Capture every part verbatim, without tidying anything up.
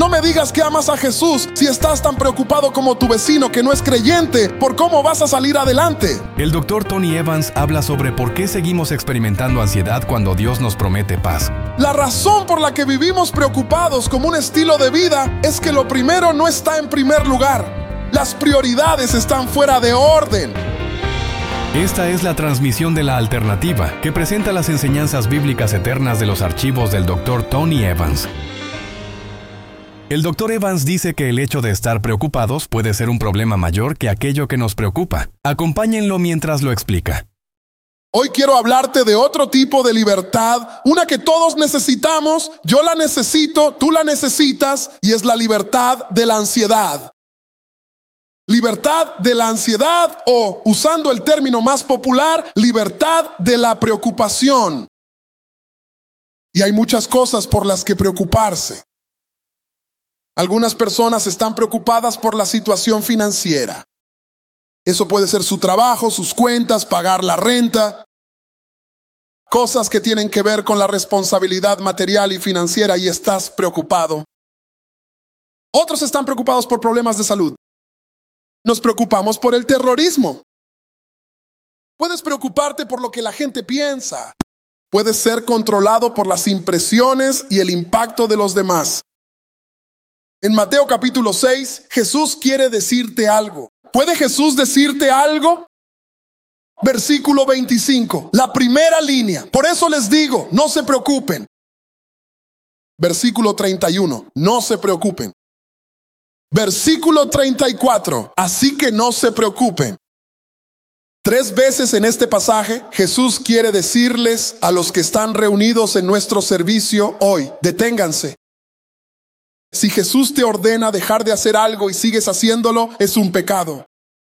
No me digas que amas a Jesús si estás tan preocupado como tu vecino que no es creyente por cómo vas a salir adelante. El doctor Tony Evans habla sobre por qué seguimos experimentando ansiedad cuando Dios nos promete paz. La razón por la que vivimos preocupados como un estilo de vida es que lo primero no está en primer lugar. Las prioridades están fuera de orden. Esta es la transmisión de La Alternativa, que presenta las enseñanzas bíblicas eternas de los archivos del doctor Tony Evans. El doctor Evans dice que el hecho de estar preocupados puede ser un problema mayor que aquello que nos preocupa. Acompáñenlo mientras lo explica. Hoy quiero hablarte de otro tipo de libertad, una que todos necesitamos, yo la necesito, tú la necesitas, y es la libertad de la ansiedad. Libertad de la ansiedad o, usando el término más popular, libertad de la preocupación. Y hay muchas cosas por las que preocuparse. Algunas personas están preocupadas por la situación financiera. Eso puede ser su trabajo, sus cuentas, pagar la renta. Cosas que tienen que ver con la responsabilidad material y financiera y estás preocupado. Otros están preocupados por problemas de salud. Nos preocupamos por el terrorismo. Puedes preocuparte por lo que la gente piensa. Puedes ser controlado por las impresiones y el impacto de los demás. En Mateo capítulo seis, Jesús quiere decirte algo. ¿Puede Jesús decirte algo? Versículo veinticinco, la primera línea. Por eso les digo, no se preocupen. Versículo treinta y uno, no se preocupen. Versículo treinta y cuatro, así que no se preocupen. Tres veces en este pasaje, Jesús quiere decirles a los que están reunidos en nuestro servicio hoy, deténganse. Si Jesús te ordena dejar de hacer algo y sigues haciéndolo, es un pecado.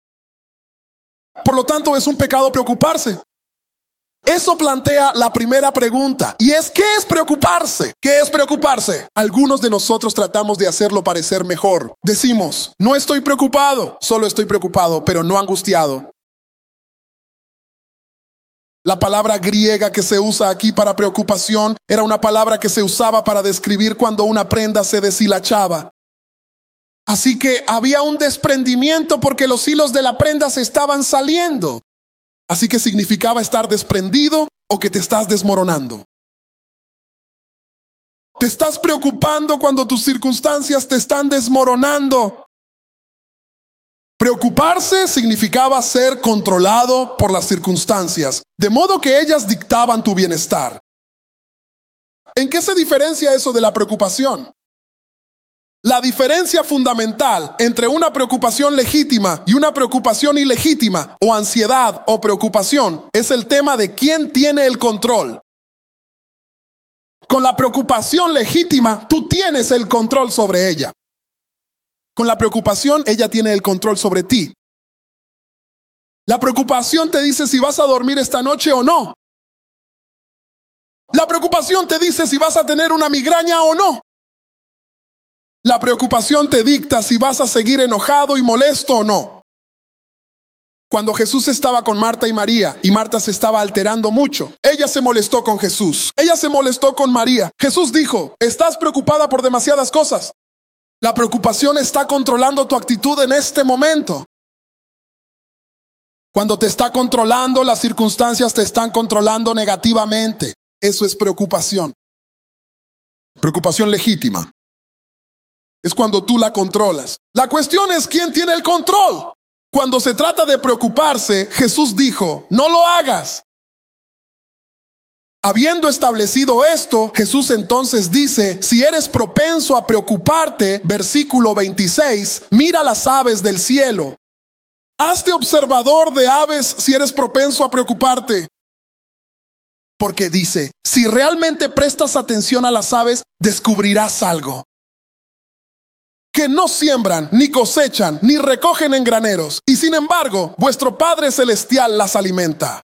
Por lo tanto, es un pecado preocuparse. Eso plantea la primera pregunta, y es, ¿qué es preocuparse? ¿Qué es preocuparse? Algunos de nosotros tratamos de hacerlo parecer mejor. Decimos, no estoy preocupado, solo estoy preocupado, pero no angustiado. La palabra griega que se usa aquí para preocupación era una palabra que se usaba para describir cuando una prenda se deshilachaba. Así que había un desprendimiento porque los hilos de la prenda se estaban saliendo. Así que significaba estar desprendido o que te estás desmoronando. Te estás preocupando cuando tus circunstancias te están desmoronando. Preocuparse significaba ser controlado por las circunstancias, de modo que ellas dictaban tu bienestar. ¿En qué se diferencia eso de la preocupación? La diferencia fundamental entre una preocupación legítima y una preocupación ilegítima, o ansiedad o preocupación, es el tema de quién tiene el control. Con la preocupación legítima, tú tienes el control sobre ella. Con la preocupación, ella tiene el control sobre ti. La preocupación te dice si vas a dormir esta noche o no. La preocupación te dice si vas a tener una migraña o no. La preocupación te dicta si vas a seguir enojado y molesto o no. Cuando Jesús estaba con Marta y María, y Marta se estaba alterando mucho, ella se molestó con Jesús. Ella se molestó con María. Jesús dijo, estás preocupada por demasiadas cosas. La preocupación está controlando tu actitud en este momento. Cuando te está controlando, las circunstancias te están controlando negativamente. Eso es preocupación. Preocupación legítima. Es cuando tú la controlas. La cuestión es quién tiene el control. Cuando se trata de preocuparse, Jesús dijo, no lo hagas. Habiendo establecido esto, Jesús entonces dice, si eres propenso a preocuparte, versículo veintiséis, mira las aves del cielo. Hazte observador de aves si eres propenso a preocuparte. Porque dice, si realmente prestas atención a las aves, descubrirás algo. Que no siembran, ni cosechan, ni recogen en graneros, y sin embargo, vuestro Padre Celestial las alimenta.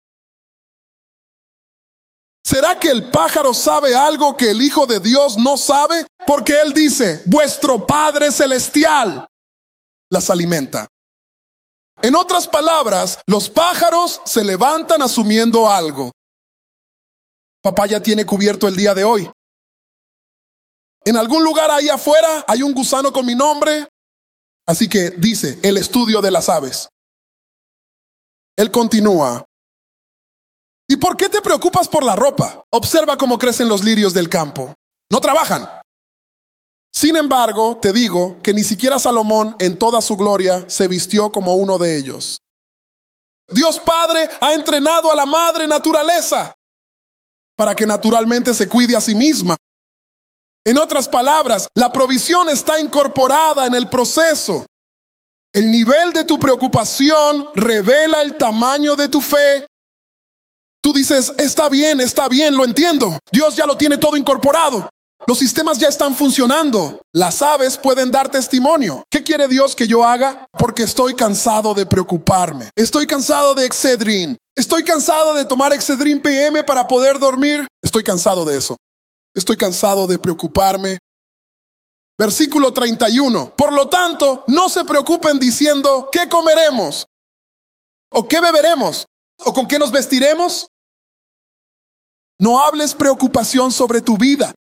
¿Será que el pájaro sabe algo que el Hijo de Dios no sabe? Porque Él dice, vuestro Padre Celestial las alimenta. En otras palabras, los pájaros se levantan asumiendo algo. Papá ya tiene cubierto el día de hoy. En algún lugar ahí afuera hay un gusano con mi nombre. Así que dice el estudio de las aves. Él continúa. ¿Y por qué te preocupas por la ropa? Observa cómo crecen los lirios del campo. No trabajan. Sin embargo, te digo que ni siquiera Salomón en toda su gloria se vistió como uno de ellos. Dios Padre ha entrenado a la madre naturaleza para que naturalmente se cuide a sí misma. En otras palabras, la provisión está incorporada en el proceso. El nivel de tu preocupación revela el tamaño de tu fe. Tú dices, está bien, está bien, lo entiendo. Dios ya lo tiene todo incorporado. Los sistemas ya están funcionando. Las aves pueden dar testimonio. ¿Qué quiere Dios que yo haga? Porque estoy cansado de preocuparme. Estoy cansado de Excedrin. Estoy cansado de tomar Excedrin P M para poder dormir. Estoy cansado de eso. Estoy cansado de preocuparme. Versículo treinta y uno. Por lo tanto, no se preocupen diciendo, ¿qué comeremos? ¿O qué beberemos? ¿O con qué nos vestiremos? No hables preocupación sobre tu vida.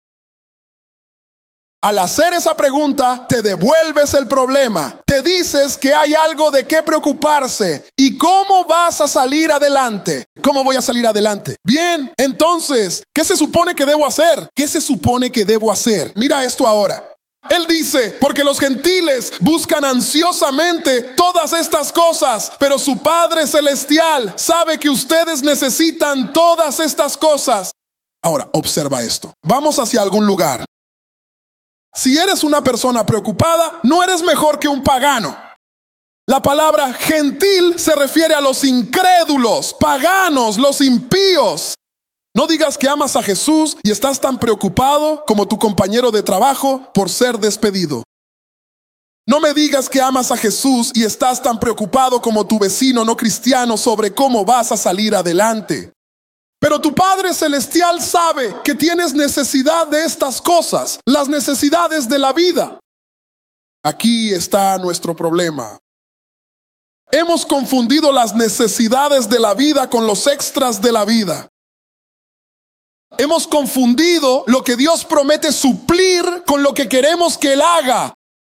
Al hacer esa pregunta, te devuelves el problema. Te dices que hay algo de qué preocuparse. ¿Y cómo vas a salir adelante? ¿Cómo voy a salir adelante? Bien, entonces, ¿qué se supone que debo hacer? ¿Qué se supone que debo hacer? Mira esto ahora. Él dice, porque los gentiles buscan ansiosamente todas estas cosas, pero su Padre Celestial sabe que ustedes necesitan todas estas cosas. Ahora, observa esto. Vamos hacia algún lugar. Si eres una persona preocupada, no eres mejor que un pagano. La palabra gentil se refiere a los incrédulos, paganos, los impíos. No digas que amas a Jesús y estás tan preocupado como tu compañero de trabajo por ser despedido. No me digas que amas a Jesús y estás tan preocupado como tu vecino no cristiano sobre cómo vas a salir adelante. Pero tu Padre Celestial sabe que tienes necesidad de estas cosas, las necesidades de la vida. Aquí está nuestro problema. Hemos confundido las necesidades de la vida con los extras de la vida. Hemos confundido lo que Dios promete suplir con lo que queremos que Él haga.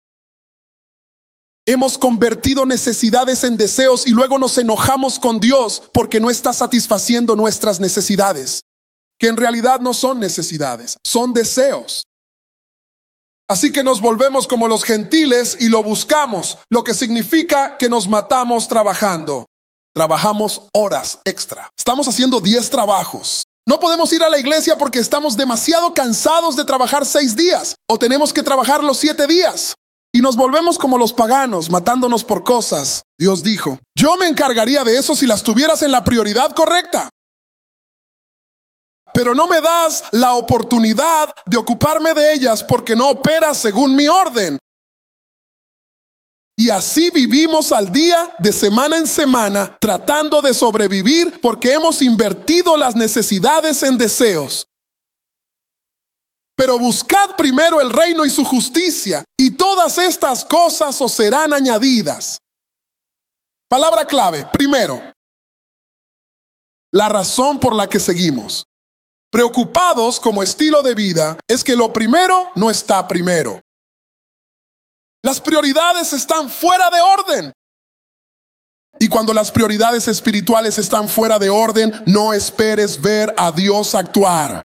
Hemos convertido necesidades en deseos y luego nos enojamos con Dios porque no está satisfaciendo nuestras necesidades, que en realidad no son necesidades, son deseos. Así que nos volvemos como los gentiles y lo buscamos, lo que significa que nos matamos trabajando. Trabajamos horas extra. Estamos haciendo diez trabajos. No podemos ir a la iglesia porque estamos demasiado cansados de trabajar seis días o tenemos que trabajar los siete días. Y nos volvemos como los paganos, matándonos por cosas. Dios dijo, yo me encargaría de eso si las tuvieras en la prioridad correcta. Pero no me das la oportunidad de ocuparme de ellas porque no operas según mi orden. Y así vivimos al día, de semana en semana, tratando de sobrevivir porque hemos invertido las necesidades en deseos. Pero buscad primero el reino y su justicia, y todas estas cosas os serán añadidas. Palabra clave, primero. La razón por la que seguimos. Preocupados como estilo de vida es que lo primero no está primero. Las prioridades están fuera de orden. Y cuando las prioridades espirituales están fuera de orden, no esperes ver a Dios actuar.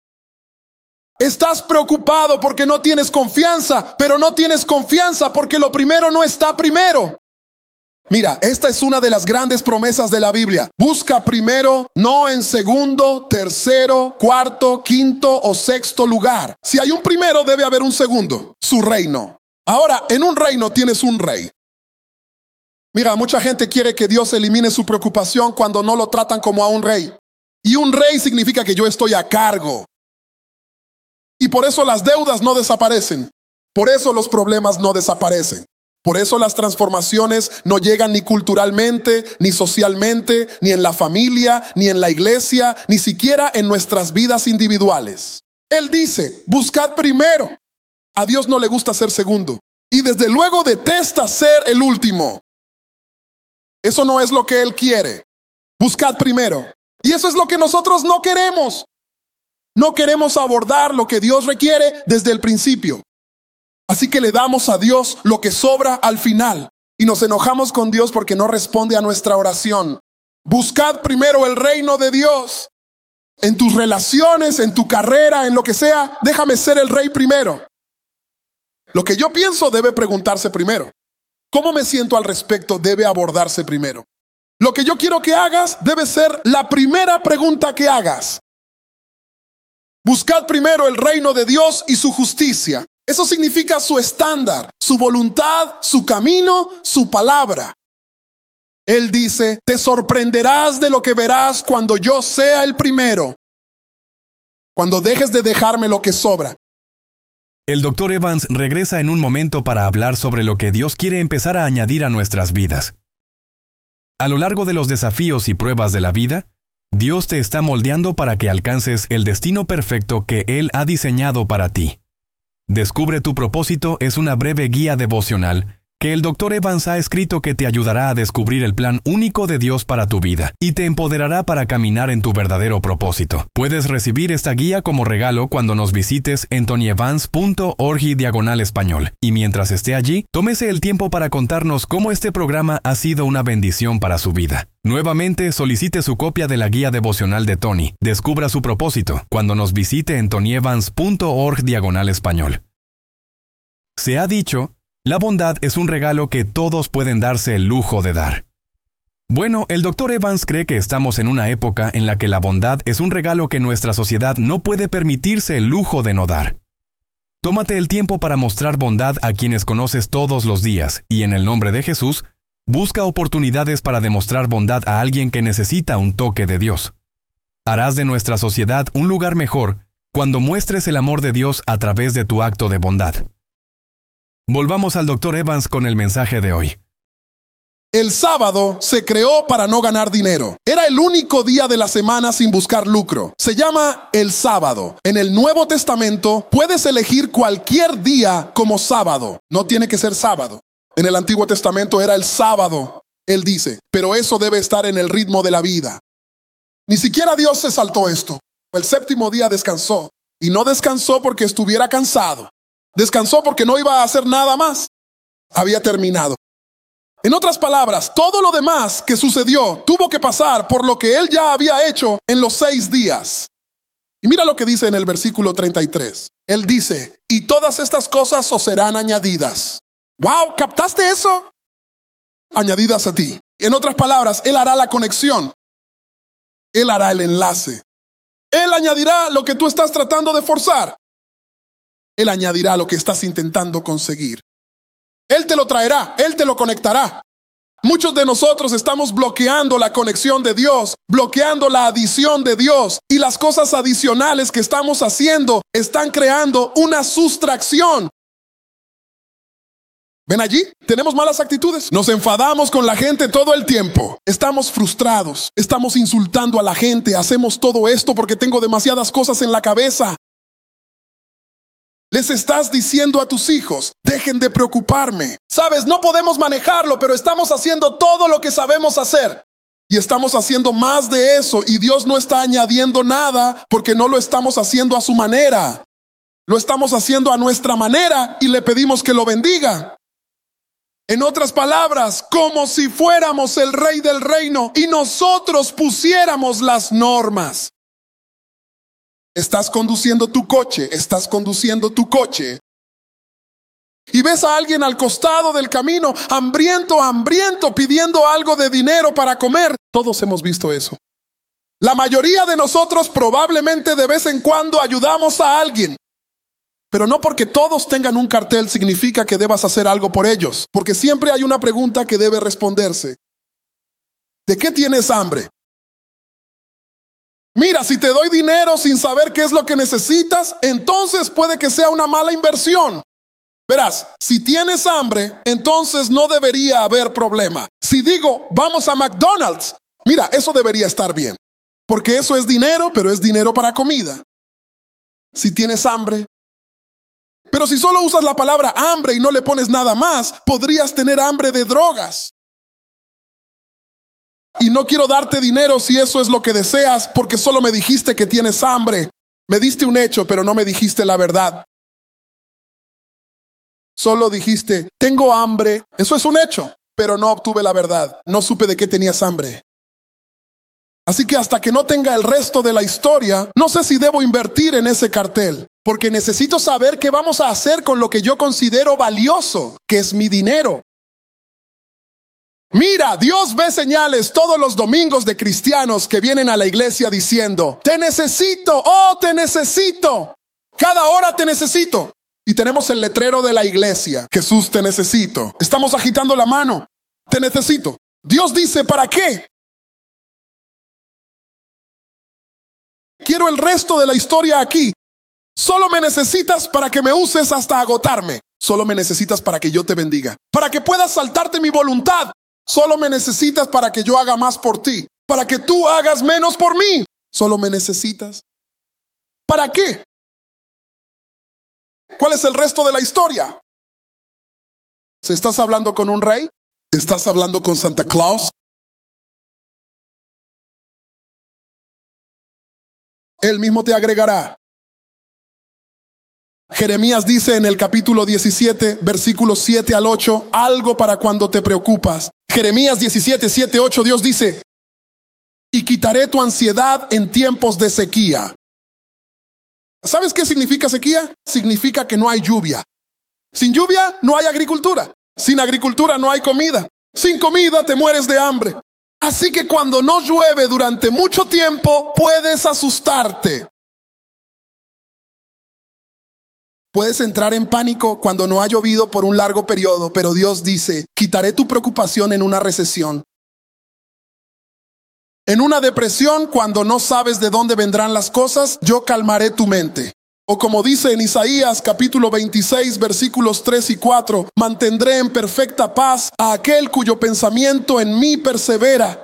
Estás preocupado porque no tienes confianza, pero no tienes confianza porque lo primero no está primero. Mira, esta es una de las grandes promesas de la Biblia. Busca primero, no en segundo, tercero, cuarto, quinto o sexto lugar. Si hay un primero, debe haber un segundo, su reino. Ahora, en un reino tienes un rey. Mira, mucha gente quiere que Dios elimine su preocupación cuando no lo tratan como a un rey. Y un rey significa que yo estoy a cargo. Y por eso las deudas no desaparecen. Por eso los problemas no desaparecen. Por eso las transformaciones no llegan ni culturalmente, ni socialmente, ni en la familia, ni en la iglesia, ni siquiera en nuestras vidas individuales. Él dice, buscad primero. A Dios no le gusta ser segundo. Y desde luego detesta ser el último. Eso no es lo que Él quiere. Buscad primero. Y eso es lo que nosotros no queremos. No queremos abordar lo que Dios requiere desde el principio. Así que le damos a Dios lo que sobra al final. Y nos enojamos con Dios porque no responde a nuestra oración. Buscad primero el reino de Dios. En tus relaciones, en tu carrera, en lo que sea, déjame ser el rey primero. Lo que yo pienso debe preguntarse primero. ¿Cómo me siento al respecto? Debe abordarse primero. Lo que yo quiero que hagas debe ser la primera pregunta que hagas. Buscad primero el reino de Dios y su justicia. Eso significa su estándar, su voluntad, su camino, su palabra. Él dice, te sorprenderás de lo que verás cuando yo sea el primero. Cuando dejes de dejarme lo que sobra. El doctor Evans regresa en un momento para hablar sobre lo que Dios quiere empezar a añadir a nuestras vidas. A lo largo de los desafíos y pruebas de la vida, Dios te está moldeando para que alcances el destino perfecto que Él ha diseñado para ti. Descubre tu propósito es una breve guía devocional que el doctor Evans ha escrito que te ayudará a descubrir el plan único de Dios para tu vida y te empoderará para caminar en tu verdadero propósito. Puedes recibir esta guía como regalo cuando nos visites en tonyevans punto org diagonal español. Y mientras esté allí, tómese el tiempo para contarnos cómo este programa ha sido una bendición para su vida. Nuevamente, solicite su copia de la guía devocional de Tony. Descubra su propósito cuando nos visite en tonyevans punto org diagonal español. Se ha dicho, la bondad es un regalo que todos pueden darse el lujo de dar. Bueno, el doctor Evans cree que estamos en una época en la que la bondad es un regalo que nuestra sociedad no puede permitirse el lujo de no dar. Tómate el tiempo para mostrar bondad a quienes conoces todos los días y en el nombre de Jesús, busca oportunidades para demostrar bondad a alguien que necesita un toque de Dios. Harás de nuestra sociedad un lugar mejor cuando muestres el amor de Dios a través de tu acto de bondad. Volvamos al doctor Evans con el mensaje de hoy. El sábado se creó para no ganar dinero. Era el único día de la semana sin buscar lucro. Se llama el sábado. En el Nuevo Testamento puedes elegir cualquier día como sábado. No tiene que ser sábado. En el Antiguo Testamento era el sábado. Él dice, pero eso debe estar en el ritmo de la vida. Ni siquiera Dios se saltó esto. El séptimo día descansó. Y no descansó porque estuviera cansado. Descansó porque no iba a hacer nada más. Había terminado. En otras palabras, todo lo demás que sucedió tuvo que pasar por lo que él ya había hecho en los seis días. Y mira lo que dice en el versículo treinta y tres. Él dice, y todas estas cosas os serán añadidas. ¡Wow! ¿Captaste eso? Añadidas a ti. En otras palabras, él hará la conexión. Él hará el enlace. Él añadirá lo que tú estás tratando de forzar. Él añadirá lo que estás intentando conseguir. Él te lo traerá, Él te lo conectará. Muchos de nosotros estamos bloqueando la conexión de Dios, bloqueando la adición de Dios, y las cosas adicionales que estamos haciendo están creando una sustracción. ¿Ven allí? Tenemos malas actitudes. Nos enfadamos con la gente todo el tiempo. Estamos frustrados. Estamos insultando a la gente. Hacemos todo esto porque tengo demasiadas cosas en la cabeza. Les estás diciendo a tus hijos, dejen de preocuparme. Sabes, no podemos manejarlo, pero estamos haciendo todo lo que sabemos hacer. Y estamos haciendo más de eso, y Dios no está añadiendo nada porque no lo estamos haciendo a su manera. Lo estamos haciendo a nuestra manera y le pedimos que lo bendiga. En otras palabras, como si fuéramos el rey del reino y nosotros pusiéramos las normas. Estás conduciendo tu coche, estás conduciendo tu coche y ves a alguien al costado del camino, hambriento, hambriento, pidiendo algo de dinero para comer. Todos hemos visto eso. La mayoría de nosotros probablemente de vez en cuando ayudamos a alguien. Pero no porque todos tengan un cartel significa que debas hacer algo por ellos. Porque siempre hay una pregunta que debe responderse. ¿De qué tienes hambre? Mira, si te doy dinero sin saber qué es lo que necesitas, entonces puede que sea una mala inversión. Verás, si tienes hambre, entonces no debería haber problema. Si digo, vamos a McDonald's, mira, eso debería estar bien. Porque eso es dinero, pero es dinero para comida. Si tienes hambre. Pero si solo usas la palabra hambre y no le pones nada más, podrías tener hambre de drogas. Y no quiero darte dinero si eso es lo que deseas, porque solo me dijiste que tienes hambre. Me diste un hecho, pero no me dijiste la verdad. Solo dijiste, tengo hambre. Eso es un hecho, pero no obtuve la verdad. No supe de qué tenías hambre. Así que hasta que no tenga el resto de la historia, no sé si debo invertir en ese cartel, porque necesito saber qué vamos a hacer con lo que yo considero valioso, que es mi dinero. Mira, Dios ve señales todos los domingos de cristianos que vienen a la iglesia diciendo, te necesito, oh, te necesito. Cada hora te necesito. Y tenemos el letrero de la iglesia, Jesús, te necesito. Estamos agitando la mano, te necesito. Dios dice, ¿para qué? Quiero el resto de la historia aquí. Solo me necesitas para que me uses hasta agotarme. Solo me necesitas para que yo te bendiga. Para que puedas saltarte mi voluntad. Solo me necesitas para que yo haga más por ti. Para que tú hagas menos por mí. Solo me necesitas. ¿Para qué? ¿Cuál es el resto de la historia? ¿Se estás hablando con un rey? ¿Estás hablando con Santa Claus? Él mismo te agregará. Jeremías dice en el capítulo diecisiete, versículos siete al ocho, algo para cuando te preocupas. Jeremías diecisiete, siete, ocho, Dios dice, y quitaré tu ansiedad en tiempos de sequía. ¿Sabes qué significa sequía? Significa que no hay lluvia. Sin lluvia no hay agricultura. Sin agricultura no hay comida. Sin comida te mueres de hambre. Así que cuando no llueve durante mucho tiempo, puedes asustarte. Puedes entrar en pánico cuando no ha llovido por un largo periodo, pero Dios dice, quitaré tu preocupación en una recesión. En una depresión, cuando no sabes de dónde vendrán las cosas, yo calmaré tu mente. O como dice en Isaías capítulo veintiséis, versículos tres y cuatro, mantendré en perfecta paz a aquel cuyo pensamiento en mí persevera.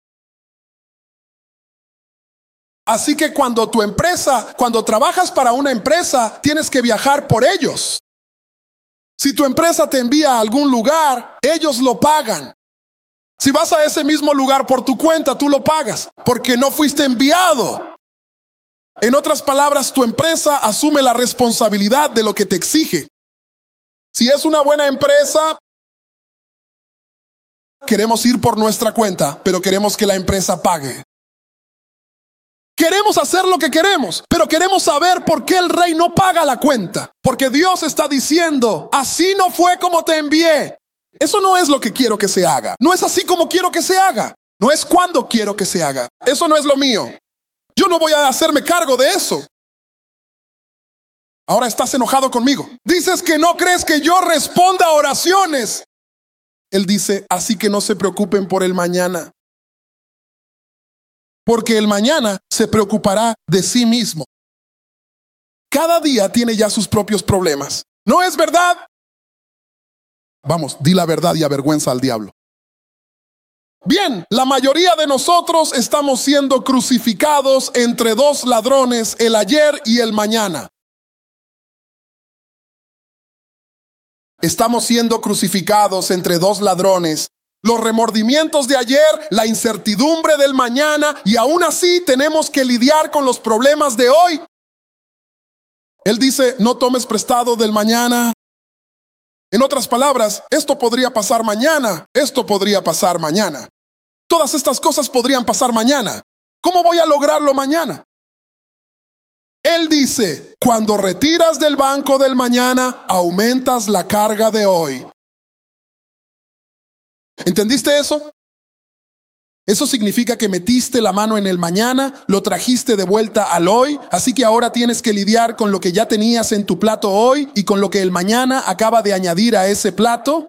Así que cuando tu empresa, cuando trabajas para una empresa, tienes que viajar por ellos. Si tu empresa te envía a algún lugar, ellos lo pagan. Si vas a ese mismo lugar por tu cuenta, tú lo pagas, porque no fuiste enviado. En otras palabras, tu empresa asume la responsabilidad de lo que te exige. Si es una buena empresa, queremos ir por nuestra cuenta, pero queremos que la empresa pague. Queremos hacer lo que queremos, pero queremos saber por qué el rey no paga la cuenta. Porque Dios está diciendo, así no fue como te envié. Eso no es lo que quiero que se haga. No es así como quiero que se haga. No es cuando quiero que se haga. Eso no es lo mío. Yo no voy a hacerme cargo de eso. Ahora estás enojado conmigo. Dices que no crees que yo responda a oraciones. Él dice, así que no se preocupen por el mañana. Porque el mañana se preocupará de sí mismo. Cada día tiene ya sus propios problemas. ¿No es verdad? Vamos, di la verdad y avergüenza al diablo. Bien, la mayoría de nosotros estamos siendo crucificados entre dos ladrones, el ayer y el mañana. Estamos siendo crucificados entre dos ladrones. Los remordimientos de ayer, la incertidumbre del mañana, y aún así tenemos que lidiar con los problemas de hoy. Él dice, no tomes prestado del mañana. En otras palabras, esto podría pasar mañana, esto podría pasar mañana. Todas estas cosas podrían pasar mañana. ¿Cómo voy a lograrlo mañana? Él dice, cuando retiras del banco del mañana, aumentas la carga de hoy. ¿Entendiste eso? Eso significa que metiste la mano en el mañana, lo trajiste de vuelta al hoy, así que ahora tienes que lidiar con lo que ya tenías en tu plato hoy y con lo que el mañana acaba de añadir a ese plato.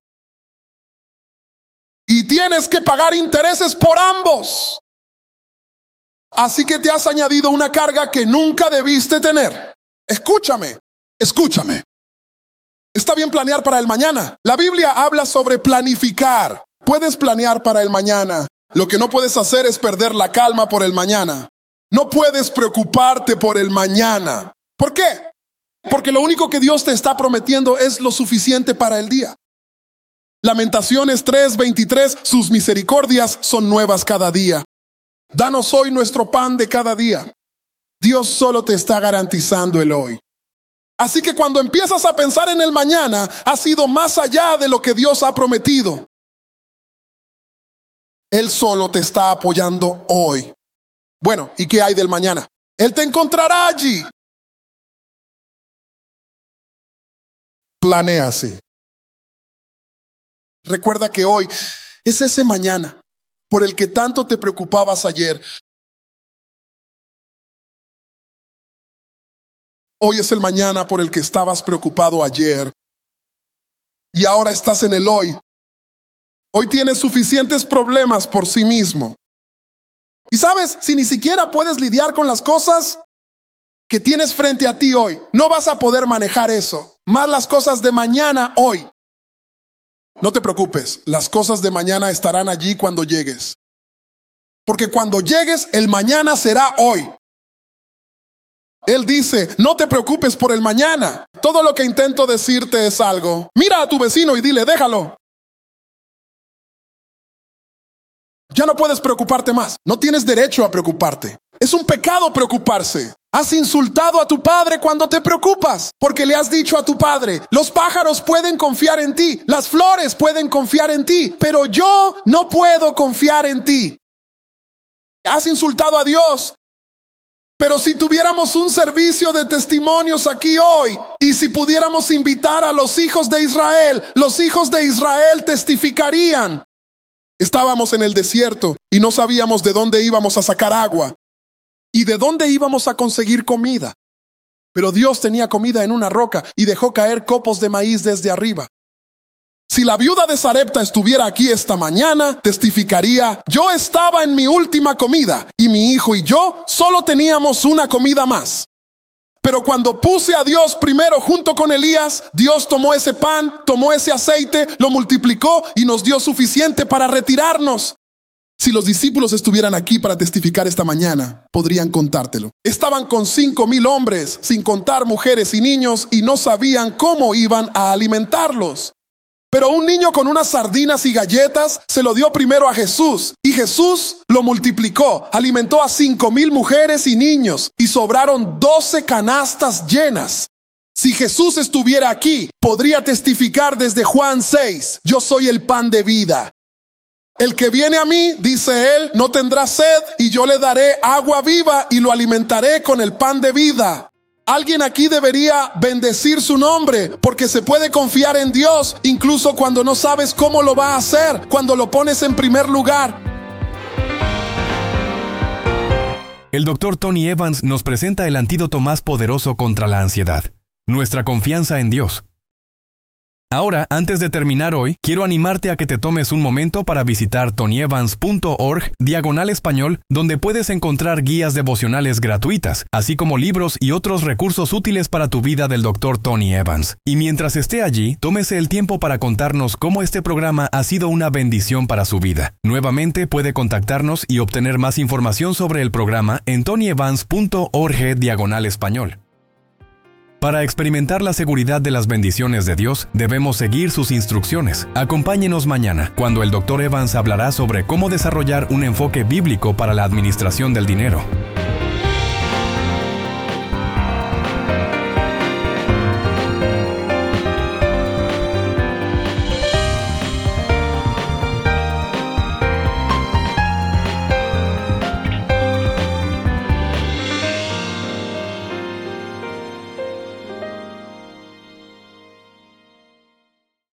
Y tienes que pagar intereses por ambos. Así que te has añadido una carga que nunca debiste tener. Escúchame, escúchame. Está bien planear para el mañana. La Biblia habla sobre planificar. Puedes planear para el mañana. Lo que no puedes hacer es perder la calma por el mañana. No puedes preocuparte por el mañana. ¿Por qué? Porque lo único que Dios te está prometiendo es lo suficiente para el día. Lamentaciones tres veintitrés, sus misericordias son nuevas cada día. Danos hoy nuestro pan de cada día. Dios solo te está garantizando el hoy. Así que cuando empiezas a pensar en el mañana, ha sido más allá de lo que Dios ha prometido. Él solo te está apoyando hoy. Bueno, ¿y qué hay del mañana? Él te encontrará allí. Planéase. Recuerda que hoy es ese mañana por el que tanto te preocupabas ayer. Hoy es el mañana por el que estabas preocupado ayer. Y ahora estás en el hoy. Hoy tienes suficientes problemas por sí mismo. Y sabes, si ni siquiera puedes lidiar con las cosas que tienes frente a ti hoy, no vas a poder manejar eso. Más las cosas de mañana hoy. No te preocupes, las cosas de mañana estarán allí cuando llegues. Porque cuando llegues, el mañana será hoy. Él dice, no te preocupes por el mañana. Todo lo que intento decirte es algo. Mira a tu vecino y dile, déjalo. Ya no puedes preocuparte más. No tienes derecho a preocuparte. Es un pecado preocuparse. Has insultado a tu padre cuando te preocupas, porque le has dicho a tu padre, los pájaros pueden confiar en ti, las flores pueden confiar en ti, pero yo no puedo confiar en ti. Has insultado a Dios. Pero si tuviéramos un servicio de testimonios aquí hoy, y si pudiéramos invitar a los hijos de Israel, los hijos de Israel testificarían. Estábamos en el desierto y no sabíamos de dónde íbamos a sacar agua y de dónde íbamos a conseguir comida. Pero Dios tenía comida en una roca y dejó caer copos de maíz desde arriba. Si la viuda de Sarepta estuviera aquí esta mañana, testificaría, yo estaba en mi última comida y mi hijo y yo solo teníamos una comida más. Pero cuando puse a Dios primero junto con Elías, Dios tomó ese pan, tomó ese aceite, lo multiplicó y nos dio suficiente para retirarnos. Si los discípulos estuvieran aquí para testificar esta mañana, podrían contártelo. Estaban con cinco mil hombres, sin contar mujeres y niños, y no sabían cómo iban a alimentarlos. Pero un niño con unas sardinas y galletas se lo dio primero a Jesús, y Jesús lo multiplicó, alimentó a cinco mil mujeres y niños, y sobraron doce canastas llenas. Si Jesús estuviera aquí, podría testificar desde Juan seis, yo soy el pan de vida. El que viene a mí, dice él, no tendrá sed, y yo le daré agua viva y lo alimentaré con el pan de vida. Alguien aquí debería bendecir su nombre, porque se puede confiar en Dios, incluso cuando no sabes cómo lo va a hacer, cuando lo pones en primer lugar. El doctor Tony Evans nos presenta el antídoto más poderoso contra la ansiedad, nuestra confianza en Dios. Ahora, antes de terminar hoy, quiero animarte a que te tomes un momento para visitar tonyevans punto org diagonal español, donde puedes encontrar guías devocionales gratuitas, así como libros y otros recursos útiles para tu vida del doctor Tony Evans. Y mientras esté allí, tómese el tiempo para contarnos cómo este programa ha sido una bendición para su vida. Nuevamente puede contactarnos y obtener más información sobre el programa en tonyevans punto org diagonal español. Para experimentar la seguridad de las bendiciones de Dios, debemos seguir sus instrucciones. Acompáñenos mañana, cuando el doctor Evans hablará sobre cómo desarrollar un enfoque bíblico para la administración del dinero.